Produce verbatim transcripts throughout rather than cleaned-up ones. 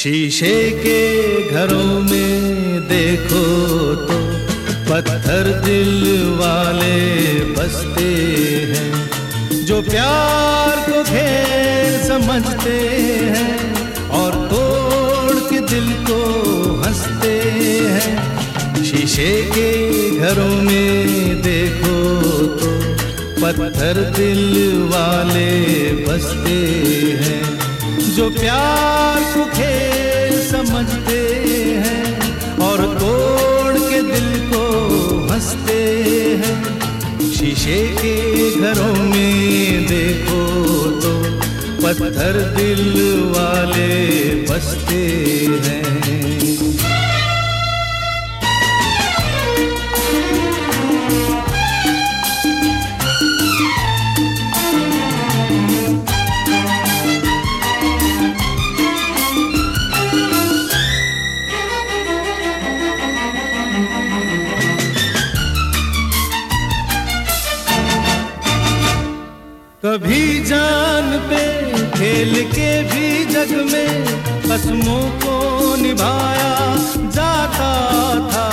शीशे के घरों में देखो तो पत्थर दिल वाले बसते हैं, जो प्यार को खेल समझते हैं और तोड़ के दिल को हंसते हैं। शीशे के घरों में देखो तो पत्थर दिल वाले बसते हैं, जो प्यार को खेल समझते हैं और तोड़ के दिल को हंसते हैं। शीशे के घरों में देखो तो पत्थर दिल वाले बसते हैं। कभी जान पे खेल के भी जग में कसमों को निभाया जाता था।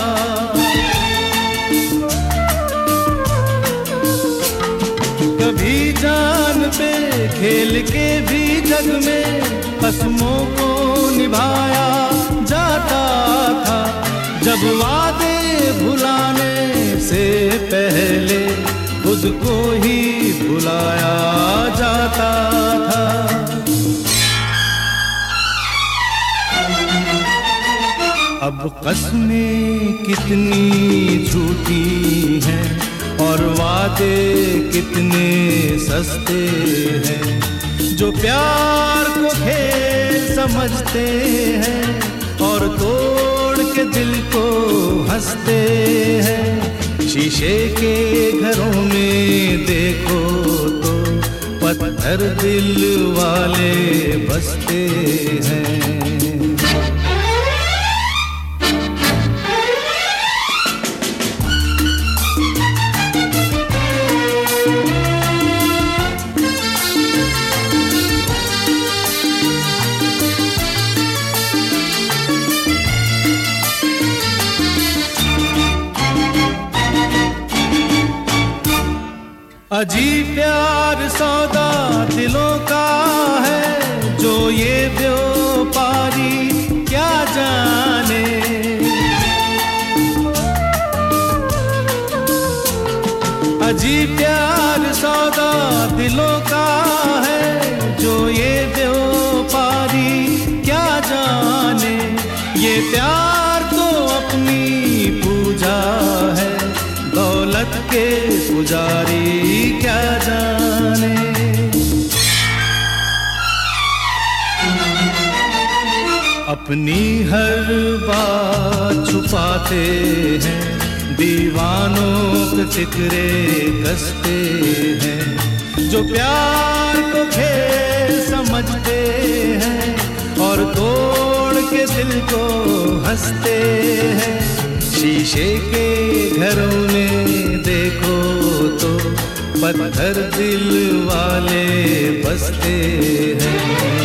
कभी जान पे खेल के भी जग में कसमों को निभाया जाता था। जब वादे भुलाने से पहले खुद को ही भुलाया जाता था। अब कसमें कितनी झूठी हैं और वादे कितने सस्ते हैं, जो प्यार को खेल समझते हैं और तोड़ के दिल को हंसते हैं। शीशे के घरों में देखो तो पत्थर दिल वाले बसते हैं। अजीब प्यार सौदा दिलों का है, जो ये व्यापारी क्या जाने। अजीब प्यार सौदा दिलों का है, जो ये व्यापारी क्या जाने। ये प्यार तो अपनी पूजा है, दौलत के पुजारी क्या जाने। अपनी हर बात छुपाते हैं, दीवानों के फिक्रे कसते हैं, जो प्यार को खेल समझते हैं और तोड़ के दिल को हंसते हैं। शीशे के घरों में देखो तो पत्थर दिल वाले बसते हैं।